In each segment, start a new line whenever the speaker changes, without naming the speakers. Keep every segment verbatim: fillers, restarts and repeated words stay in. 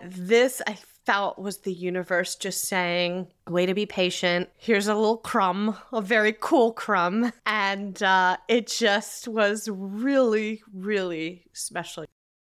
this, I felt, was the universe just saying, way to be patient. Here's a little crumb, a very cool crumb. And uh, it just was really, really special.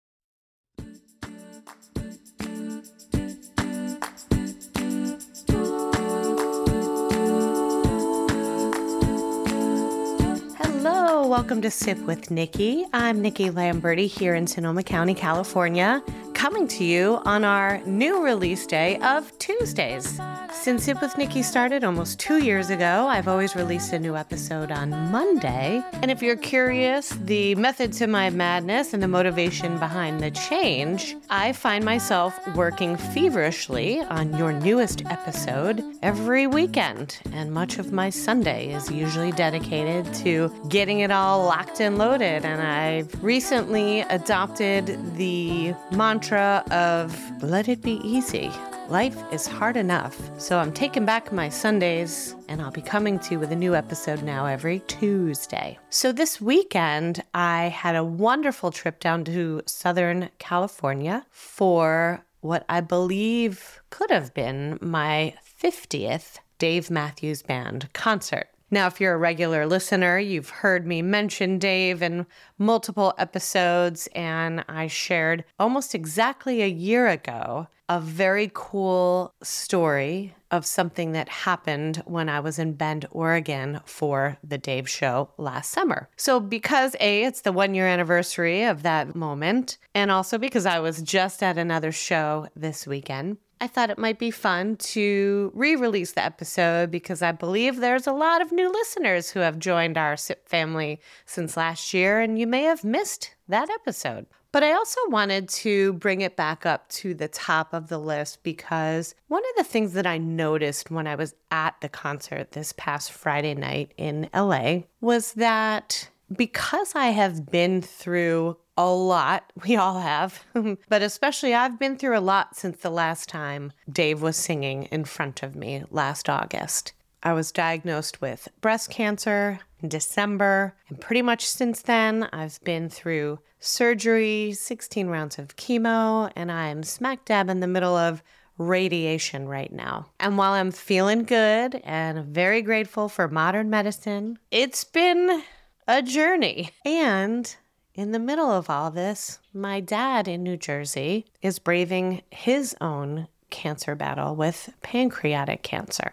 Hello, welcome to Sip with Nikki. I'm Nikki Lamberti here in Sonoma County, California, coming to you on our new release day of Tuesdays. Since Sip with Nikki started almost two years ago, I've always released a new episode on Monday. And if you're curious, the method to my madness and the motivation behind the change, I find myself working feverishly on your newest episode every weekend. And much of my Sunday is usually dedicated to getting it all locked and loaded. And I've recently adopted the mantra of let it be easy. Life is hard enough. So I'm taking back my Sundays, and I'll be coming to you with a new episode now every Tuesday. So this weekend, I had a wonderful trip down to Southern California for what I believe could have been my fiftieth Dave Matthews Band concert. Now, if you're a regular listener, you've heard me mention Dave in multiple episodes, and I shared almost exactly a year ago a very cool story of something that happened when I was in Bend, Oregon for the Dave show last summer. So because A, it's the one year anniversary of that moment, and also because I was just at another show this weekend, I thought it might be fun to re-release the episode because I believe there's a lot of new listeners who have joined our S I P family since last year, and you may have missed that episode. But I also wanted to bring it back up to the top of the list because one of the things that I noticed when I was at the concert this past Friday night in L A was that because I have been through a lot, we all have, but especially I've been through a lot since the last time Dave was singing in front of me last August. I was diagnosed with breast cancer in December, and pretty much since then, I've been through surgery, sixteen rounds of chemo, and I'm smack dab in the middle of radiation right now. And while I'm feeling good and very grateful for modern medicine, it's been a journey. And in the middle of all this, my dad in New Jersey is braving his own cancer battle with pancreatic cancer.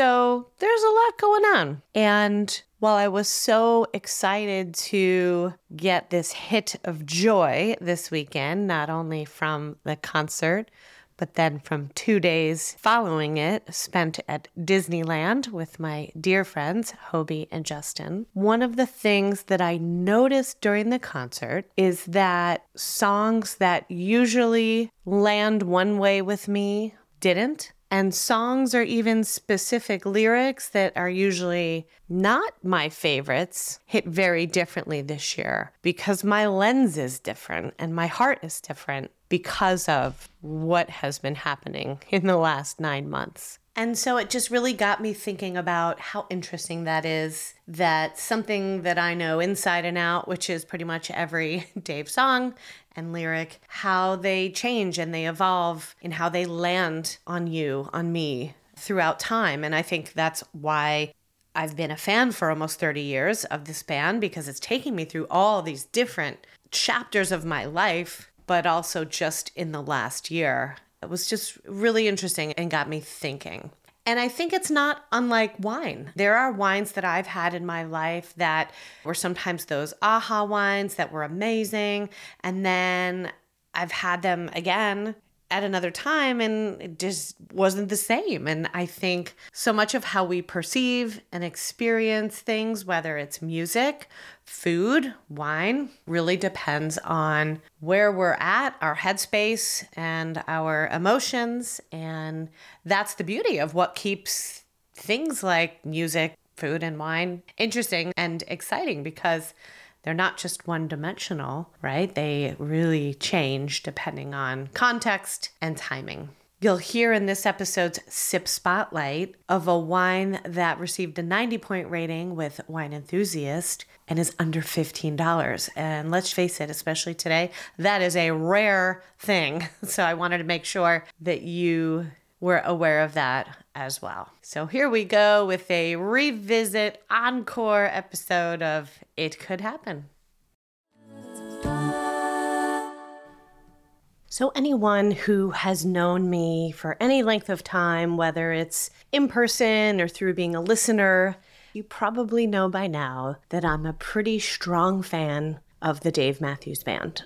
So there's a lot going on. And while I was so excited to get this hit of joy this weekend, not only from the concert, but then from two days following it, spent at Disneyland with my dear friends, Hobie and Justin. One of the things that I noticed during the concert is that songs that usually land one way with me didn't. And songs or even specific lyrics that are usually not my favorites hit very differently this year because my lens is different and my heart is different because of what has been happening in the last nine months. And so it just really got me thinking about how interesting that is, that something that I know inside and out, which is pretty much every Dave song and lyric, how they change and they evolve in how they land on you, on me throughout time. And I think that's why I've been a fan for almost thirty years of this band, because it's taking me through all these different chapters of my life, but also just in the last year. It was just really interesting and got me thinking. And I think it's not unlike wine. There are wines that I've had in my life that were sometimes those aha wines that were amazing. And then I've had them again at another time and it just wasn't the same. And I think so much of how we perceive and experience things, whether it's music, food, wine, really depends on where we're at, our headspace and our emotions. And that's the beauty of what keeps things like music, food, and wine interesting and exciting, because they're not just one-dimensional, right? They really change depending on context and timing. You'll hear in this episode's Sip Spotlight of a wine that received a ninety point rating with Wine Enthusiast and is under fifteen dollars. And let's face it, especially today, that is a rare thing. So I wanted to make sure that you were aware of that as well. So here we go with a revisit encore episode of It Could Happen. So anyone who has known me for any length of time, whether it's in person or through being a listener, you probably know by now that I'm a pretty strong fan of the Dave Matthews Band.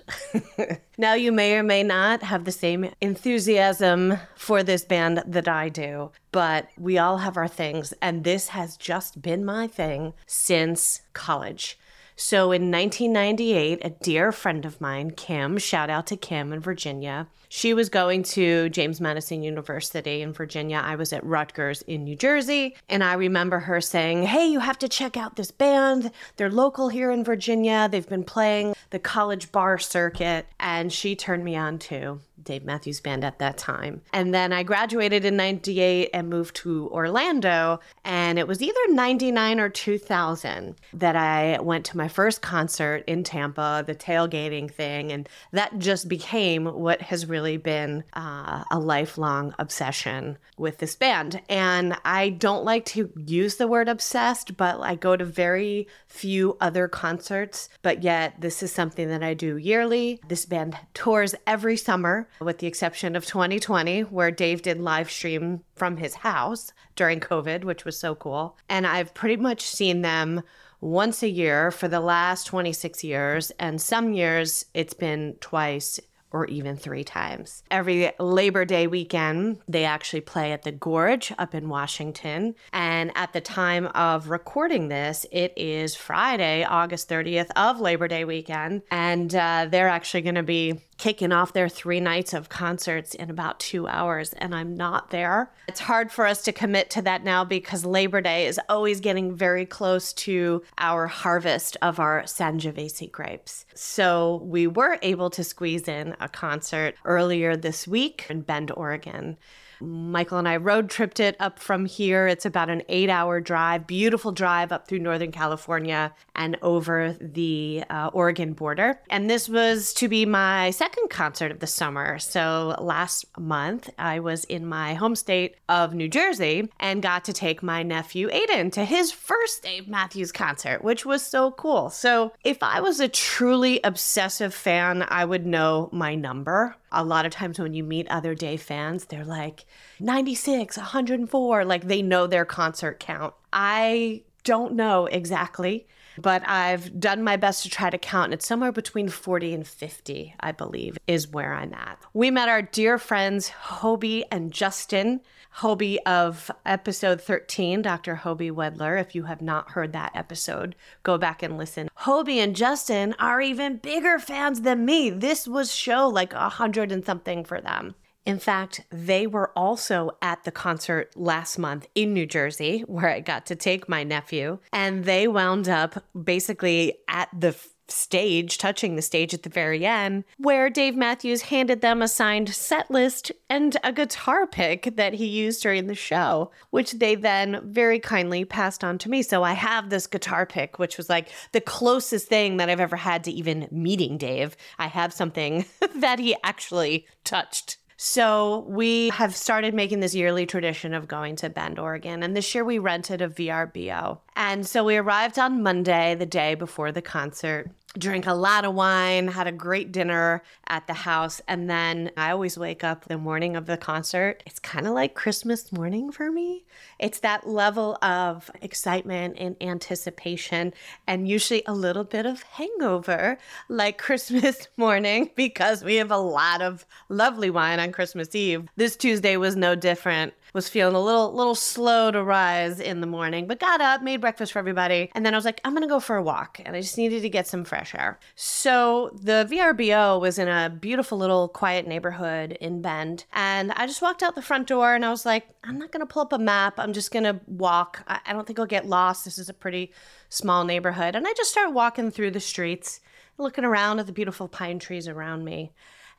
Now, you may or may not have the same enthusiasm for this band that I do, but we all have our things, and this has just been my thing since college. So in nineteen ninety-eight, a dear friend of mine, Kim, shout out to Kim in Virginia, she was going to James Madison University in Virginia. I was at Rutgers in New Jersey. And I remember her saying, hey, you have to check out this band. They're local here in Virginia. They've been playing the college bar circuit. And she turned me on to Dave Matthews Band at that time. And then I graduated in ninety-eight and moved to Orlando. And it was either ninety-nine or two thousand that I went to my first concert in Tampa, the tailgating thing. And that just became what has really been uh, a lifelong obsession with this band. And I don't like to use the word obsessed, but I go to very few other concerts. But yet this is something that I do yearly. This band tours every summer, with the exception of twenty twenty, where Dave did live stream from his house during COVID, which was so cool. And I've pretty much seen them once a year for the last twenty-six years. And some years it's been twice or even three times. Every Labor Day weekend, they actually play at the Gorge up in Washington. And at the time of recording this, it is Friday, August thirtieth of Labor Day weekend. And uh, they're actually going to be kicking off their three nights of concerts in about two hours, and I'm not there. It's hard for us to commit to that now because Labor Day is always getting very close to our harvest of our Sangiovese grapes. So we were able to squeeze in a concert earlier this week in Bend, Oregon. Michael and I road tripped it up from here. It's about an eight hour drive, beautiful drive up through Northern California and over the uh, Oregon border. And this was to be my second concert of the summer. So last month, I was in my home state of New Jersey and got to take my nephew Aiden to his first Dave Matthews concert, which was so cool. So if I was a truly obsessive fan, I would know my number. A lot of times when you meet other Dave fans, they're like ninety-six, one hundred four, like they know their concert count. I don't know exactly, but I've done my best to try to count. And it's somewhere between forty and fifty, I believe, is where I'm at. We met our dear friends, Hobie and Justin. Hobie of episode thirteen, Doctor Hobie Wedler. If you have not heard that episode, go back and listen. Hobie and Justin are even bigger fans than me. This was show like a hundred and something for them. In fact, they were also at the concert last month in New Jersey, where I got to take my nephew, and they wound up basically at the stage, touching the stage at the very end, where Dave Matthews handed them a signed set list and a guitar pick that he used during the show, which they then very kindly passed on to me. So I have this guitar pick, which was like the closest thing that I've ever had to even meeting Dave. I have something that he actually touched. So we have started making this yearly tradition of going to Bend, Oregon. And this year we rented a V R B O. And so we arrived on Monday, the day before the concert, drank a lot of wine, had a great dinner at the house. And then I always wake up the morning of the concert. It's kind of like Christmas morning for me. It's that level of excitement and anticipation and usually a little bit of hangover like Christmas morning because we have a lot of lovely wine on Christmas Eve. This Tuesday was no different. Was feeling a little little slow to rise in the morning, but got up, made breakfast for everybody. And then I was like, I'm going to go for a walk. And I just needed to get some fresh air. So the V R B O was in a beautiful little quiet neighborhood in Bend. And I just walked out the front door and I was like, I'm not going to pull up a map. I'm just going to walk. I don't think I'll get lost. This is a pretty small neighborhood. And I just started walking through the streets, looking around at the beautiful pine trees around me.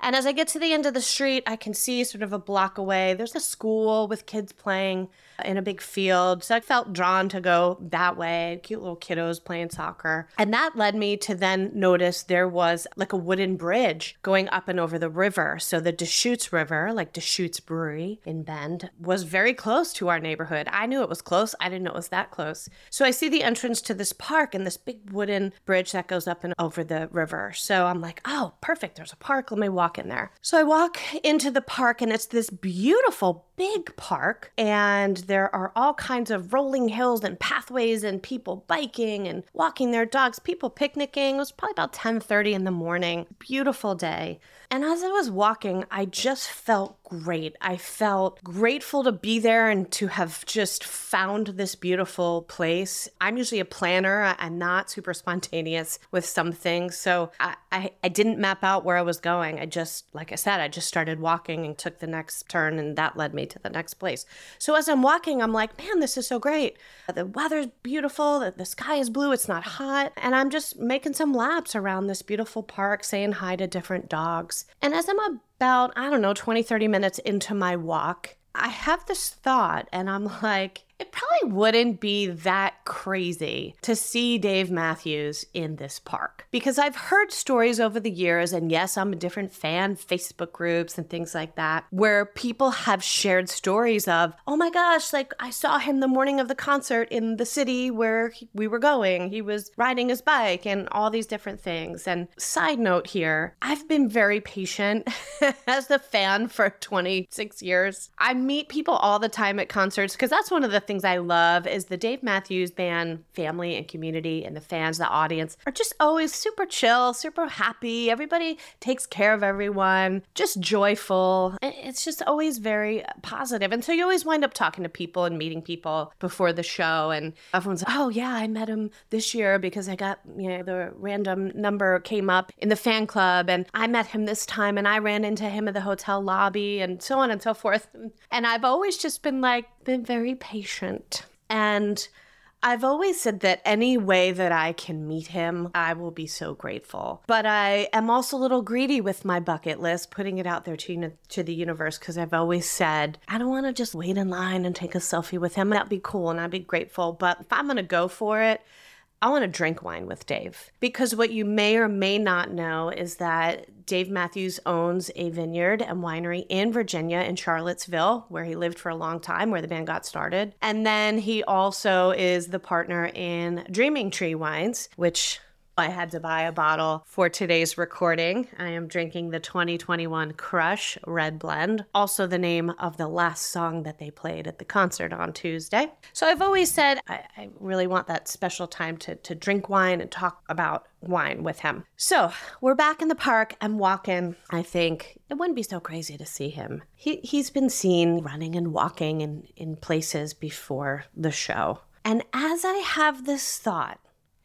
And as I get to the end of the street, I can see sort of a block away, there's a school with kids playing in a big field. So I felt drawn to go that way, cute little kiddos playing soccer. And that led me to then notice there was like a wooden bridge going up and over the river. So the Deschutes River, like Deschutes Brewery in Bend, was very close to our neighborhood. I knew it was close. I didn't know it was that close. So I see the entrance to this park and this big wooden bridge that goes up and over the river. So I'm like, oh, perfect. There's a park. Let me walk in there. So I walk into the park and it's this beautiful big park, and there are all kinds of rolling hills and pathways and people biking and walking their dogs, people picnicking. It was probably about ten thirty in the morning. Beautiful day. And as I was walking, I just felt great. I felt grateful to be there and to have just found this beautiful place. I'm usually a planner. I'm not super spontaneous with some things. So I, I, I didn't map out where I was going. I just, like I said, I just started walking and took the next turn, and that led me to the next place. So as I'm walking, I'm like, man, this is so great. The weather's beautiful. The, the sky is blue. It's not hot. And I'm just making some laps around this beautiful park, saying hi to different dogs. And as I'm about, I don't know, twenty, thirty minutes into my walk, I have this thought, and I'm like, it probably wouldn't be that crazy to see Dave Matthews in this park, because I've heard stories over the years, and yes, I'm in different fan Facebook groups and things like that, where people have shared stories of, oh my gosh, like I saw him the morning of the concert in the city where he, we were going. He was riding his bike and all these different things. And side note here, I've been very patient as a fan for twenty-six years. I meet people all the time at concerts, because that's one of the things I love is the Dave Matthews Band family and community, and the fans, the audience are just always super chill, super happy. Everybody takes care of everyone, just joyful. It's just always very positive. And so you always wind up talking to people and meeting people before the show, and everyone's like, oh yeah, I met him this year because I got, you know, the random number came up in the fan club, and I met him this time and I ran into him at the hotel lobby, and so on and so forth. And I've always just been like, been very patient. And I've always said that any way that I can meet him, I will be so grateful. But I am also a little greedy with my bucket list, putting it out there to, to the universe, because I've always said, I don't want to just wait in line and take a selfie with him. That'd be cool and I'd be grateful. But if I'm going to go for it, I want to drink wine with Dave, because what you may or may not know is that Dave Matthews owns a vineyard and winery in Virginia, in Charlottesville, where he lived for a long time, where the band got started. And then he also is the partner in Dreaming Tree Wines, which I had to buy a bottle for today's recording. I am drinking the twenty twenty-one Crush Red Blend, also the name of the last song that they played at the concert on Tuesday. So I've always said I, I really want that special time to, to drink wine and talk about wine with him. So we're back in the park. I'm walking. I think it wouldn't be so crazy to see him. He, he's been seen running and walking in, in places before the show. And as I have this thought,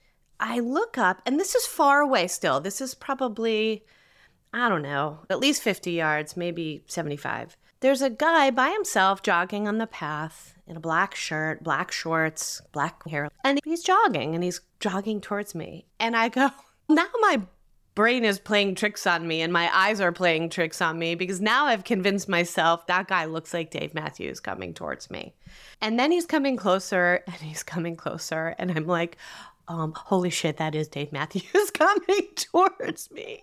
I look up, and this is far away still. This is probably, I don't know, at least fifty yards, maybe seventy-five. There's a guy by himself jogging on the path in a black shirt, black shorts, black hair. And he's jogging, and he's jogging towards me. And I go, now my brain is playing tricks on me, and my eyes are playing tricks on me, because now I've convinced myself that guy looks like Dave Matthews coming towards me. And then he's coming closer, and he's coming closer, and I'm like, Um, holy shit, that is Dave Matthews coming towards me.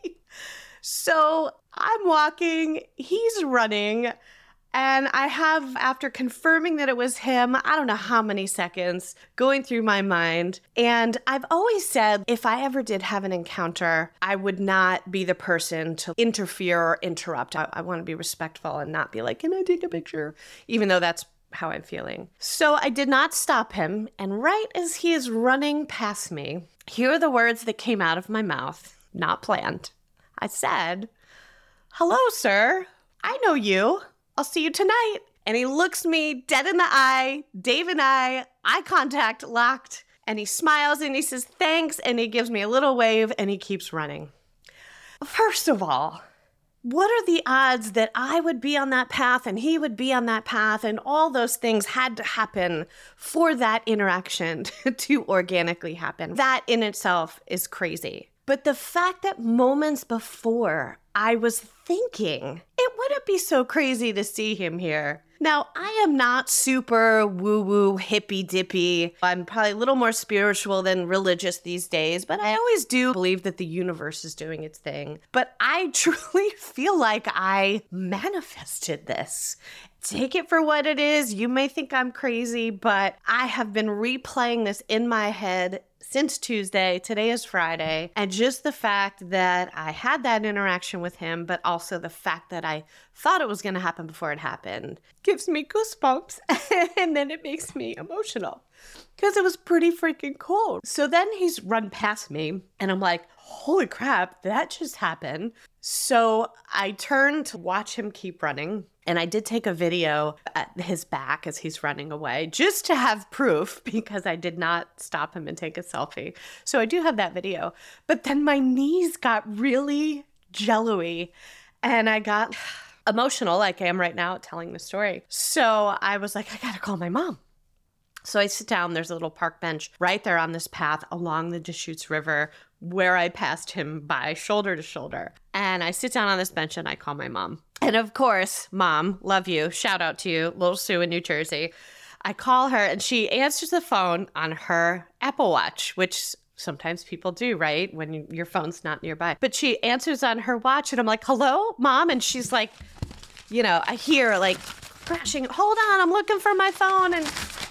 So I'm walking, he's running, and I have, after confirming that it was him, I don't know how many seconds going through my mind. And I've always said, if I ever did have an encounter, I would not be the person to interfere or interrupt. I, I want to be respectful and not be like, can I take a picture? Even though that's how I'm feeling. So I did not stop him. And right as he is running past me, here are the words that came out of my mouth, not planned. I said, hello, sir. I know you. I'll see you tonight. And he looks me dead in the eye, Dave and I, eye contact locked, and he smiles and he says, thanks. And he gives me a little wave and he keeps running. First of all, what are the odds that I would be on that path and he would be on that path, and all those things had to happen for that interaction to organically happen? That in itself is crazy. But the fact that moments before I was thinking, it wouldn't be so crazy to see him here. Now, I am not super woo-woo, hippy-dippy. I'm probably a little more spiritual than religious these days, but I always do believe that the universe is doing its thing. But I truly feel like I manifested this. Take it for what it is. You may think I'm crazy, but I have been replaying this in my head since Tuesday. Today is Friday. And just the fact that I had that interaction with him, but also the fact that I thought it was going to happen before it happened, gives me goosebumps. And then it makes me emotional because it was pretty freaking cool. So then he's run past me and I'm like, holy crap, that just happened. So I turned to watch him keep running. And I did take a video at his back as he's running away just to have proof because I did not stop him and take a selfie. So I do have that video. But then my knees got really jello-y and I got emotional like I am right now telling the story. So I was like, I gotta call my mom. So I sit down, there's a little park bench right there on this path along the Deschutes River where I passed him by shoulder to shoulder. And I sit down on this bench and I call my mom. And of course, Mom, love you. Shout out to you, Little Sue in New Jersey. I call her and she answers the phone on her Apple Watch, which sometimes people do, right? When you, your phone's not nearby. But she answers on her watch and I'm like, hello, Mom? And she's like, you know, I hear like crashing. Hold on, I'm looking for my phone and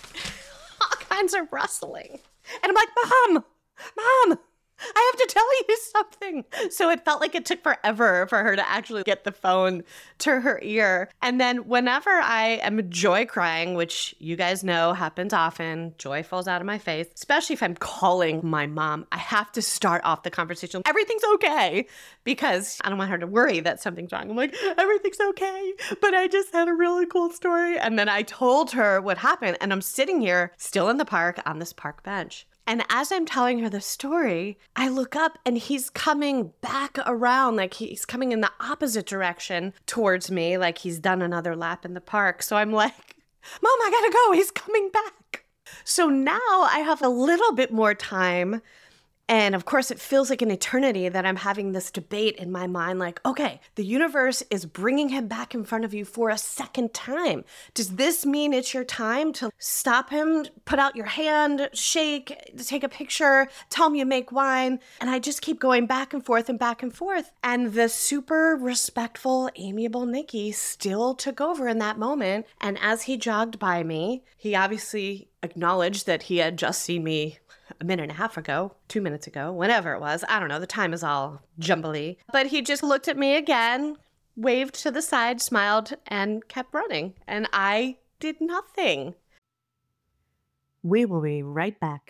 all kinds of rustling. And I'm like, Mom, Mom, I have to tell you something. So it felt like it took forever for her to actually get the phone to her ear. And then whenever I am joy crying, which you guys know happens often, joy falls out of my face, especially if I'm calling my mom, I have to start off the conversation. Everything's okay, because I don't want her to worry that something's wrong. I'm like, everything's okay, but I just had a really cool story. And then I told her what happened. And I'm sitting here still in the park on this park bench. And as I'm telling her the story, I look up and he's coming back around, like he's coming in the opposite direction towards me, like he's done another lap in the park. So I'm like, Mom, I gotta go. He's coming back. So now I have a little bit more time. And of course, it feels like an eternity that I'm having this debate in my mind, like, okay, the universe is bringing him back in front of you for a second time. Does this mean it's your time to stop him, put out your hand, shake, take a picture, tell him you make wine? And I just keep going back and forth and back and forth. And the super respectful, amiable Nikki still took over in that moment. And as he jogged by me, he obviously acknowledged that he had just seen me a minute and a half ago, two minutes ago, whenever it was. I don't know. The time is all jumbly. But he just looked at me again, waved to the side, smiled, and kept running. And I did nothing. We will be right back.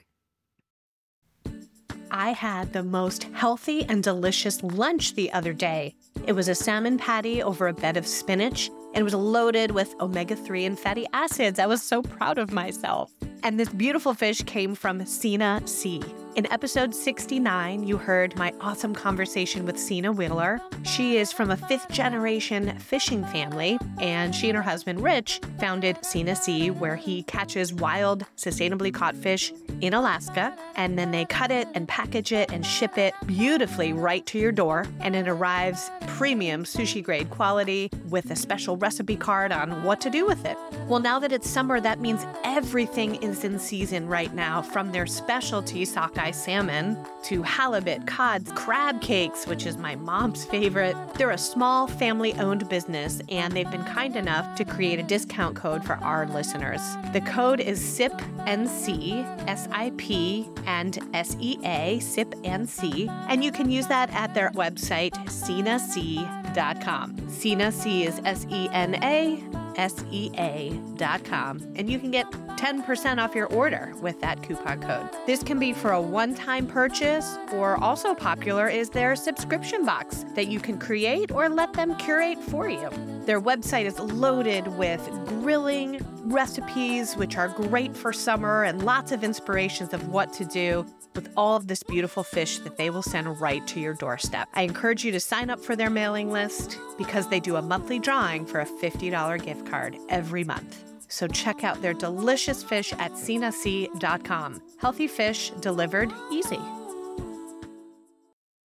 I had the most healthy and delicious lunch the other day. It was a salmon patty over a bed of spinach, and it was loaded with omega three and fatty acids. I was so proud of myself. And this beautiful fish came from Sina Sea. In episode sixty-nine, you heard my awesome conversation with Sina Wheeler. She is from a fifth-generation fishing family, and she and her husband, Rich, founded Sina Sea, where he catches wild, sustainably caught fish in Alaska, and then they cut it and package it and ship it beautifully right to your door, and it arrives premium sushi-grade quality with a special recipe card on what to do with it. Well, now that it's summer, that means everything is in season right now, from their specialty sockeye salmon to halibut, cod, crab cakes, which is my mom's favorite. They're a small family-owned business, and they've been kind enough to create a discount code for our listeners. The code is S I P N C, S I P and S E A, S I P N C, and you can use that at their website, sena sea dot com. Sena Sea is S E N A S E A dot com, and you can get ten percent off your order with that coupon code. This can be for a one-time purchase, or also popular is their subscription box that you can create or let them curate for you. Their website is loaded with grilling recipes, which are great for summer, and lots of inspirations of what to do with all of this beautiful fish that they will send right to your doorstep. I encourage you to sign up for their mailing list because they do a monthly drawing for a fifty dollars gift card every month. So check out their delicious fish at sena sea dot com. Healthy fish delivered easy.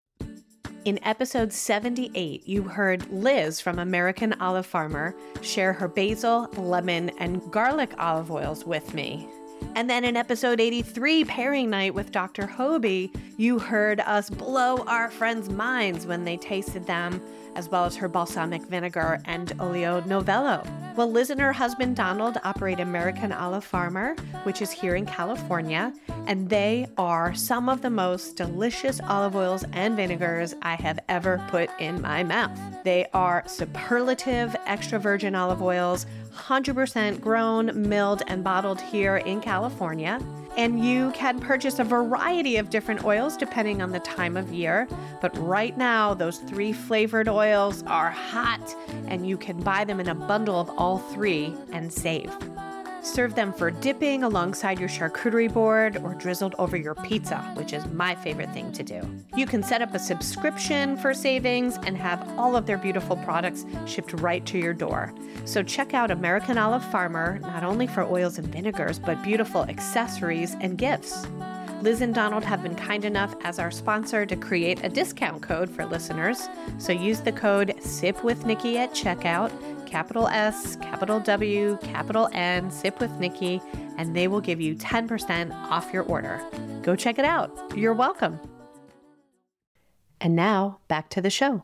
In episode seventy-eight, you heard Liz from American Olive Farmer share her basil, lemon, and garlic olive oils with me. And then in episode eighty-three, Pairing Night with Doctor Hobie, you heard us blow our friends' minds when they tasted them, as well as her balsamic vinegar and olio novello. Well, Liz and her husband Donald operate American Olive Farmer, which is here in California, and they are some of the most delicious olive oils and vinegars I have ever put in my mouth. They are superlative extra virgin olive oils, one hundred percent grown, milled, and bottled here in California. And you can purchase a variety of different oils depending on the time of year. But right now, those three flavored oils are hot, and you can buy them in a bundle of all three and save. Serve them for dipping alongside your charcuterie board or drizzled over your pizza, which is my favorite thing to do. You can set up a subscription for savings and have all of their beautiful products shipped right to your door. So check out American Olive Farmer, not only for oils and vinegars, but beautiful accessories and gifts. Liz and Donald have been kind enough as our sponsor to create a discount code for listeners. So use the code SIPWithNikki at checkout, capital S, capital W, capital N, Sip with Nikki, and they will give you ten percent off your order. Go check it out. You're welcome. And now back to the show.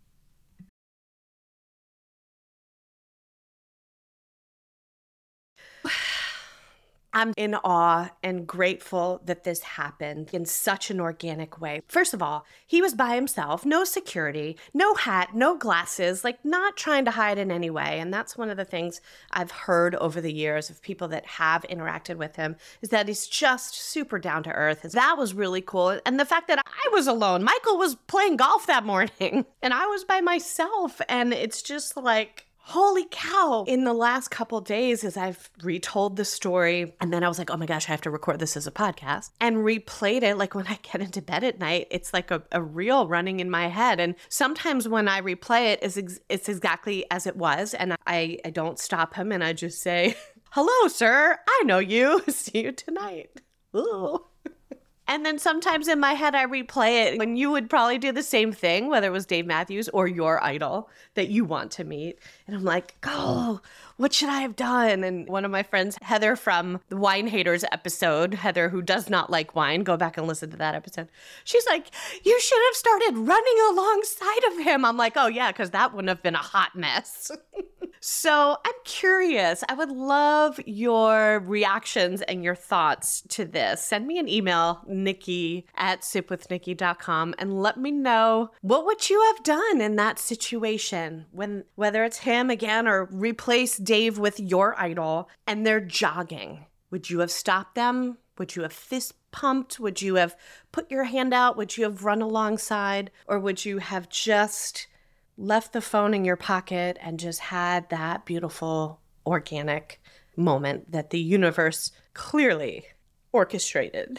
I'm in awe and grateful that this happened in such an organic way. First of all, he was by himself, no security, no hat, no glasses, like not trying to hide in any way. And that's one of the things I've heard over the years of people that have interacted with him, is that he's just super down to earth. That was really cool. And the fact that I was alone, Michael was playing golf that morning and I was by myself. And it's just like, holy cow. In the last couple days, as I've retold the story, and then I was like, oh my gosh, I have to record this as a podcast, and replayed it. Like when I get into bed at night, it's like a, a reel running in my head. And sometimes when I replay it, it's, ex- it's exactly as it was. And I, I don't stop him and I just say, hello, sir. I know you. See you tonight. Ooh. And then sometimes in my head, I replay it when you would probably do the same thing, whether it was Dave Matthews or your idol that you want to meet. And I'm like, oh, what should I have done? And one of my friends, Heather from the Wine Haters episode, Heather, who does not like wine, go back and listen to that episode. She's like, you should have started running alongside of him. I'm like, oh yeah, because that wouldn't have been a hot mess. So I'm curious. I would love your reactions and your thoughts to this. Send me an email, Nikki at sip with nikki dot com, and let me know what would you have done in that situation, when whether it's him again or replace Dave with your idol and they're jogging. Would you have stopped them? Would you have fist pumped? Would you have put your hand out? Would you have run alongside? Or would you have just left the phone in your pocket and just had that beautiful organic moment that the universe clearly orchestrated?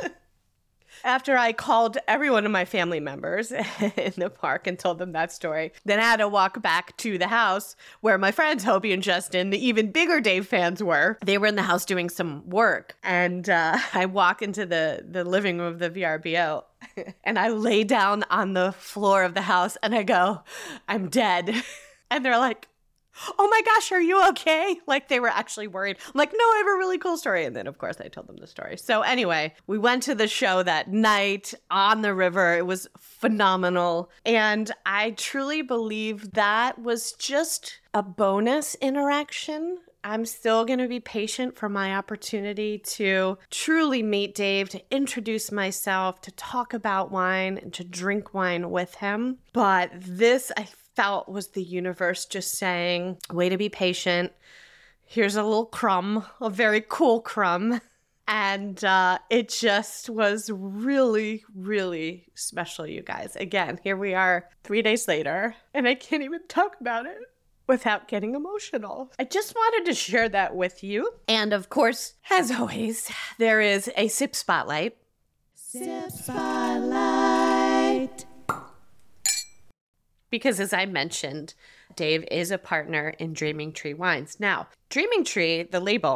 After I called every one of my family members in the park and told them that story, then I had to walk back to the house where my friends, Hobie and Justin, the even bigger Dave fans were. They were in the house doing some work. And uh, I walk into the, the living room of the V R B O and I lay down on the floor of the house and I go, I'm dead. And they're like, oh my gosh, are you okay? Like they were actually worried. I'm like, no, I have a really cool story. And then of course I told them the story. So anyway, we went to the show that night on the river. It was phenomenal. And I truly believe that was just a bonus interaction. I'm still going to be patient for my opportunity to truly meet Dave, to introduce myself, to talk about wine and to drink wine with him. But this, I felt, was the universe just saying, way to be patient. Here's a little crumb, a very cool crumb. And uh, it just was really, really special, you guys. Again, here we are three days later, and I can't even talk about it without getting emotional. I just wanted to share that with you. And of course, as always, there is a Sip Spotlight. Sip Spotlight. Because as I mentioned, Dave is a partner in Dreaming Tree Wines. Now, Dreaming Tree, the label,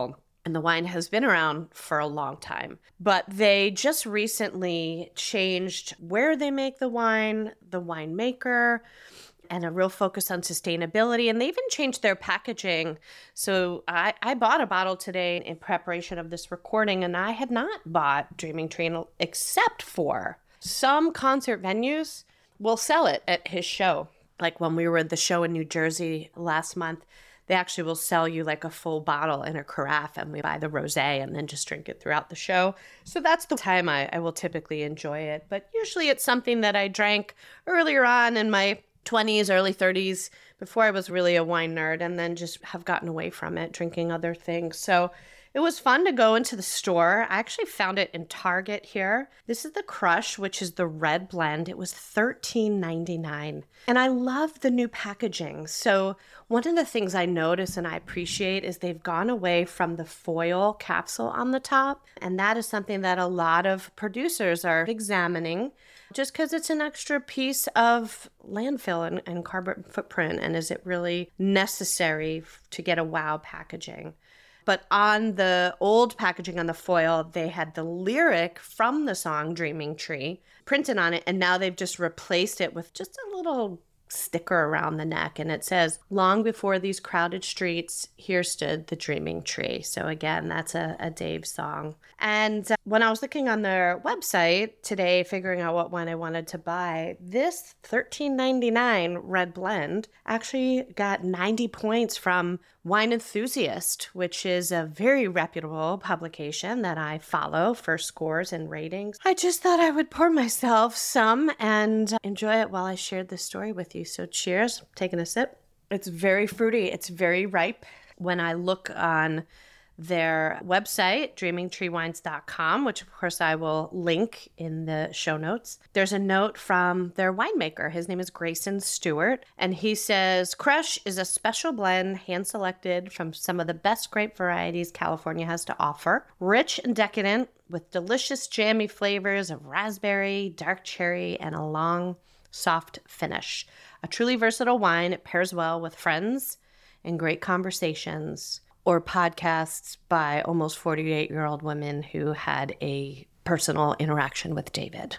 and the wine has been around for a long time. But they just recently changed where they make the wine, the winemaker, and a real focus on sustainability. And they even changed their packaging. So I, I bought a bottle today in preparation of this recording, and I had not bought Dreaming Tree except for some concert venues will sell it at his show. Like when we were at the show in New Jersey last month, they actually will sell you like a full bottle in a carafe, and we buy the rosé and then just drink it throughout the show. So that's the time I, I will typically enjoy it. But usually it's something that I drank earlier on in my twenties, early thirties, before I was really a wine nerd, and then just have gotten away from it, drinking other things. So it was fun to go into the store. I actually found it in Target here. This is the Crush, which is the red blend. It was thirteen ninety-nine. And I love the new packaging. So one of the things I notice and I appreciate is they've gone away from the foil capsule on the top. And that is something that a lot of producers are examining, just because it's an extra piece of landfill and, and carbon footprint. And is it really necessary to get a wow packaging? But on the old packaging on the foil, they had the lyric from the song Dreaming Tree printed on it. And now they've just replaced it with just a little sticker around the neck. And it says, "Long before these crowded streets, here stood the dreaming tree." So again, that's a, a Dave song. And uh, when I was looking on their website today, figuring out what wine I wanted to buy, this thirteen ninety-nine red blend actually got ninety points from Wine Enthusiast, which is a very reputable publication that I follow for scores and ratings. I just thought I would pour myself some and enjoy it while I shared this story with you. So cheers, taking a sip. It's very fruity. It's very ripe. When I look on their website, dreaming tree wines dot com, which of course I will link in the show notes, there's a note from their winemaker. His name is Grayson Stewart, and he says, "Crush is a special blend hand-selected from some of the best grape varieties California has to offer. Rich and decadent, with delicious jammy flavors of raspberry, dark cherry, and a long, soft finish. A truly versatile wine. It pairs well with friends and great conversations." Or podcasts by almost forty-eight-year-old women who had a personal interaction with David.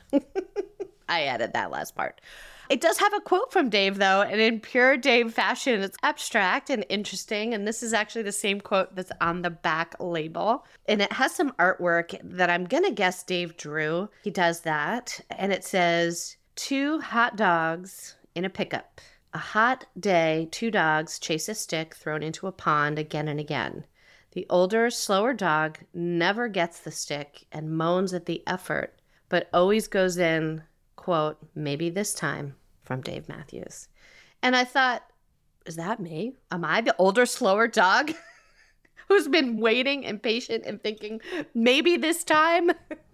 I added that last part. It does have a quote from Dave, though, and in pure Dave fashion, it's abstract and interesting. And this is actually the same quote that's on the back label. And it has some artwork that I'm going to guess Dave drew. He does that. And it says, "Two hot dogs in a pickup. A hot day, two dogs chase a stick thrown into a pond again and again. The older, slower dog never gets the stick and moans at the effort, but always goes in, quote, maybe this time," from Dave Matthews. And I thought, is that me? Am I the older, slower dog who's been waiting and patient and thinking, maybe this time?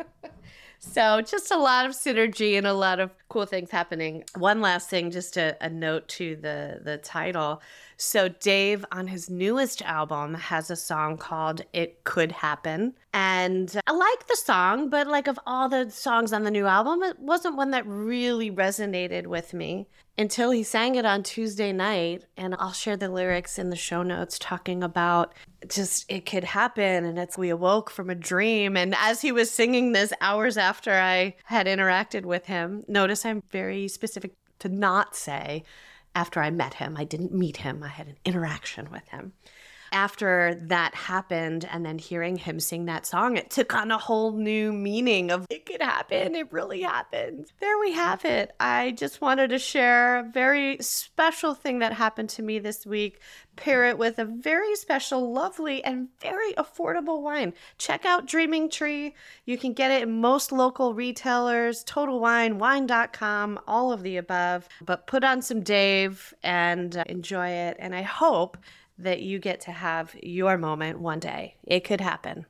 So just a lot of synergy and a lot of cool things happening. One last thing, just a, a note to the, the title. So Dave, on his newest album, has a song called "It Could Happen." And I like the song, but like of all the songs on the new album, it wasn't one that really resonated with me until he sang it on Tuesday night. And I'll share the lyrics in the show notes talking about just it could happen. And it's we awoke from a dream. And as he was singing this hours after I had interacted with him, notice I'm very specific to not say after I met him. I didn't meet him. I had an interaction with him. After that happened and then hearing him sing that song, it took on a whole new meaning of it could happen. It really happened. There we have it. I just wanted to share a very special thing that happened to me this week. Pair it with a very special, lovely, and very affordable wine. Check out Dreaming Tree. You can get it in most local retailers, Total Wine, wine dot com, all of the above. But put on some Dave and uh, enjoy it. And I hope that you get to have your moment one day. It could happen.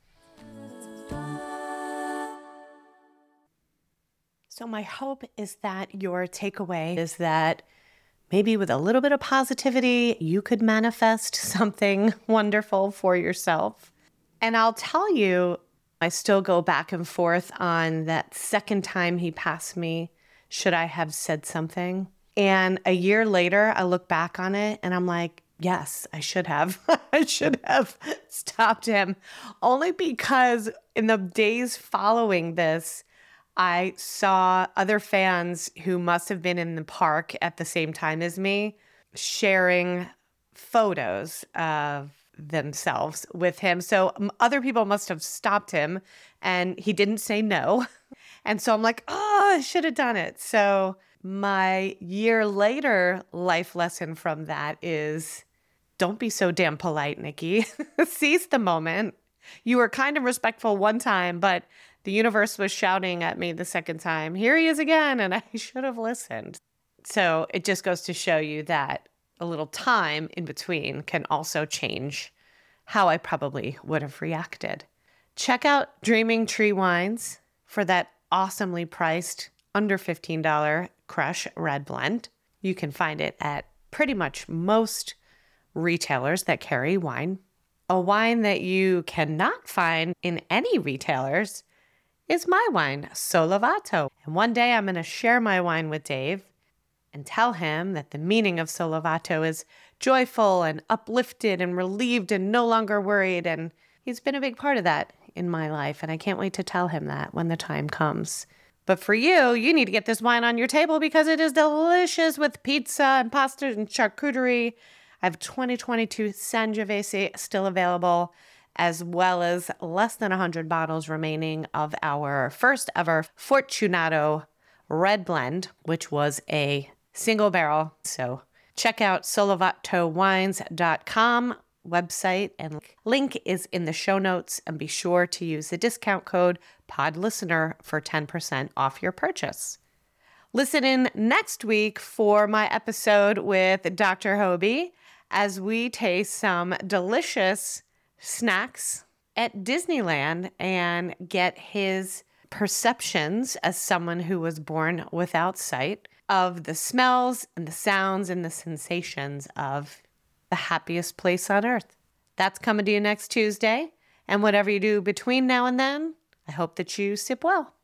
So my hope is that your takeaway is that maybe with a little bit of positivity, you could manifest something wonderful for yourself. And I'll tell you, I still go back and forth on that second time he passed me. Should I have said something? And a year later, I look back on it and I'm like, Yes, I should have. I should have stopped him only because in the days following this, I saw other fans who must have been in the park at the same time as me sharing photos of themselves with him. So um, other people must have stopped him and he didn't say no. And so I'm like, oh, I should have done it. So my year later life lesson from that is don't be so damn polite, Nikki. Seize the moment. You were kind of respectful one time, but the universe was shouting at me the second time, here he is again, and I should have listened. So it just goes to show you that a little time in between can also change how I probably would have reacted. Check out Dreaming Tree Wines for that awesomely priced under fifteen dollars Crush Red Blend. You can find it at pretty much most retailers that carry wine. A wine that you cannot find in any retailers is my wine, Solavato. And one day I'm going to share my wine with Dave and tell him that the meaning of Solavato is joyful and uplifted and relieved and no longer worried. And he's been a big part of that in my life. And I can't wait to tell him that when the time comes. But for you, you need to get this wine on your table because it is delicious with pizza and pasta and charcuterie. I have twenty twenty-two Sangiovese still available, as well as less than one hundred bottles remaining of our first ever Fortunato Red Blend, which was a single barrel. So check out solavato wines dot com website, and link is in the show notes, and be sure to use the discount code PODLISTENER for ten percent off your purchase. Listen in next week for my episode with Doctor Hobie as we taste some delicious snacks at Disneyland and get his perceptions as someone who was born without sight of the smells and the sounds and the sensations of the happiest place on earth. That's coming to you next Tuesday. And whatever you do between now and then, I hope that you sip well.